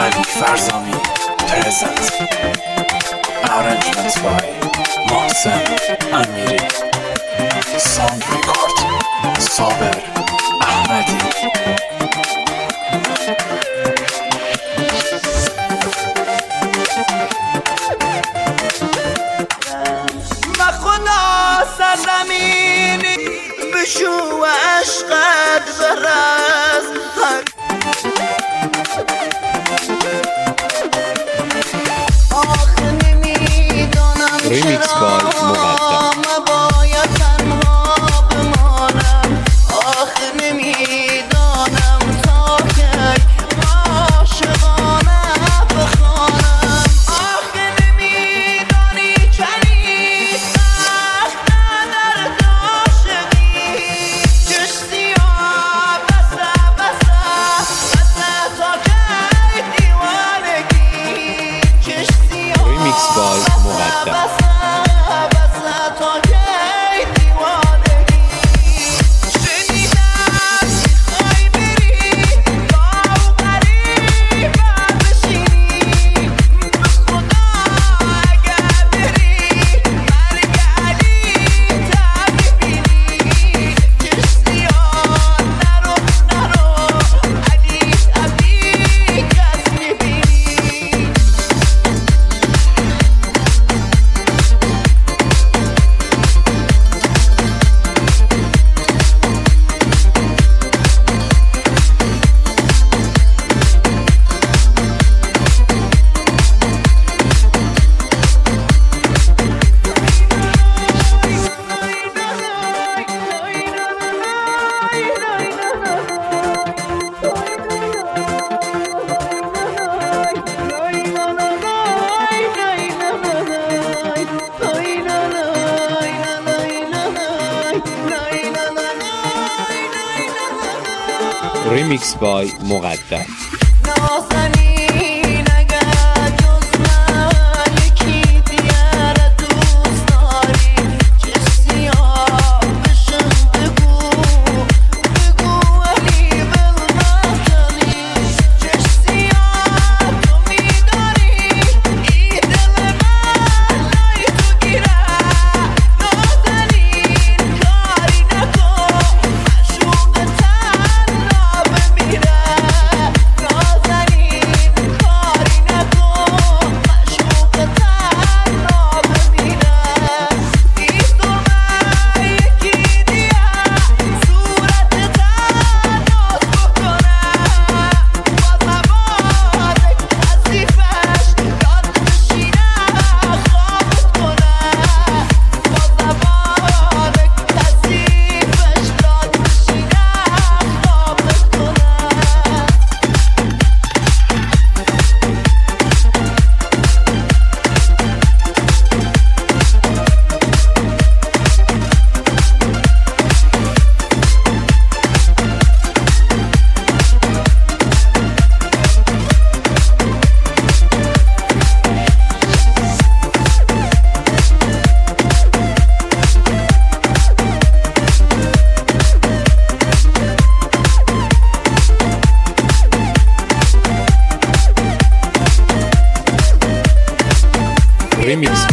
Malik Farzami presents. Arrangements by Mohsen Amiri. Sound record Saber Ahmadi. سرزمینی بشو و عشقت برز آخه نمیدانم چرا باید تنها بمانم آخه نمیدانم تا کی عاشقانه بخوانم آخه نمیدانی چنین سخت در عاشقی چش سیاه بسه تا کی دیوانگی چش سیاه بسه تا کی دیوانگی شنیدم میخوای بری با او غریبه بشینی به خدا اگر بری مرگ علی تا ببینی چش سیاه نرو علی ابی کس میبینی Remix by مقدم. نازنین اگر جز من یکی دیگر دوست داری چه سیاه بشم بگو علی بالمثلی چه سیاه تو میداری ای دل من لای تو گیره نازنین کاری نکن معشوق تنها بمیره نازنین کاری نکن معشوق تنها بمیره نیست من یکی دیگه صورت تناس بکنه با زبانک حذیفش یاد بشینه خوابت کنه با زبانک حذیفش یاد بشینه خوابت کنه Remix